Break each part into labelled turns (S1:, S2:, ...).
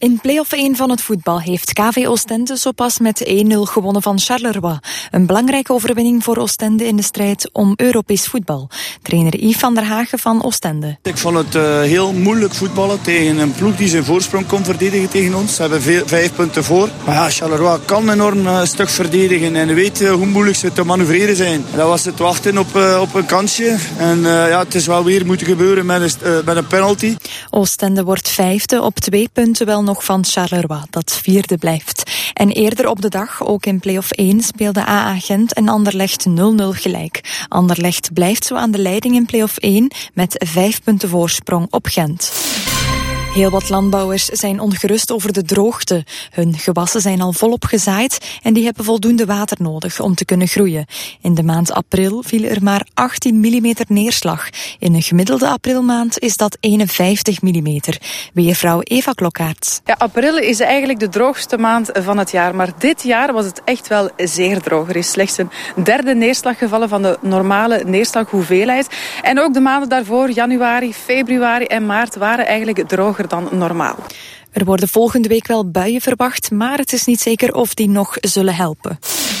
S1: In play-off 1 van het voetbal heeft KV Oostende zo pas met 1-0 gewonnen van Charleroi. Een belangrijke overwinning voor Oostende in de strijd om Europees voetbal. Trainer Yves van der Hagen van Oostende.
S2: Ik vond het heel moeilijk voetballen tegen een ploeg die zijn voorsprong kon verdedigen tegen ons. Ze hebben 5 punten voor. Maar ja, Charleroi kan enorm stug verdedigen en weet hoe moeilijk ze te manoeuvreren zijn. Dat was het wachten op een kansje. En het is wel weer moeten gebeuren met een penalty.
S1: Oostende wordt 5e op 2 punten wel nog van Charleroi, dat 4e blijft. En eerder op de dag, ook in play-off 1, speelde AA Gent en Anderlecht 0-0 gelijk. Anderlecht blijft zo aan de leiding in play-off 1 met 5 punten voorsprong op Gent. Heel wat landbouwers zijn ongerust over de droogte. Hun gewassen zijn al volop gezaaid en die hebben voldoende water nodig om te kunnen groeien. In de maand april viel er maar 18 mm neerslag. In een gemiddelde aprilmaand is dat 51 mm. Weervrouw Eva Klokkaert.
S3: Ja, april is eigenlijk de droogste maand van het jaar. Maar dit jaar was het echt wel zeer droog. Er is slechts een derde neerslag gevallen van de normale neerslaghoeveelheid. En ook de maanden daarvoor, januari, februari en maart, waren eigenlijk droger dan normaal.
S1: Er worden volgende week wel buien verwacht, maar het is niet zeker of die nog zullen helpen.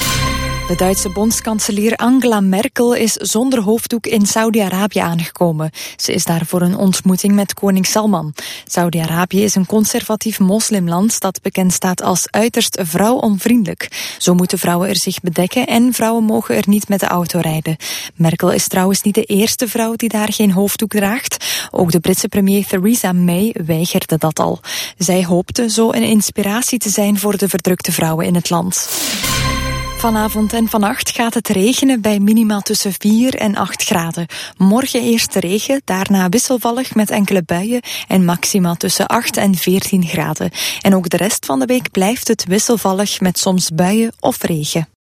S1: De Duitse bondskanselier Angela Merkel is zonder hoofddoek in Saudi-Arabië aangekomen. Ze is daar voor een ontmoeting met koning Salman. Saudi-Arabië is een conservatief moslimland dat bekend staat als uiterst vrouwonvriendelijk. Zo moeten vrouwen er zich bedekken en vrouwen mogen er niet met de auto rijden. Merkel is trouwens niet de eerste vrouw die daar geen hoofddoek draagt. Ook de Britse premier Theresa May weigerde dat al. Zij hoopte zo een inspiratie te zijn voor de verdrukte vrouwen in het land. Vanavond en vannacht gaat het regenen bij minima tussen 4 en 8 graden. Morgen eerst regen, daarna wisselvallig met enkele buien en maxima tussen 8 en 14 graden. En ook de rest van de week blijft het wisselvallig met soms buien of regen.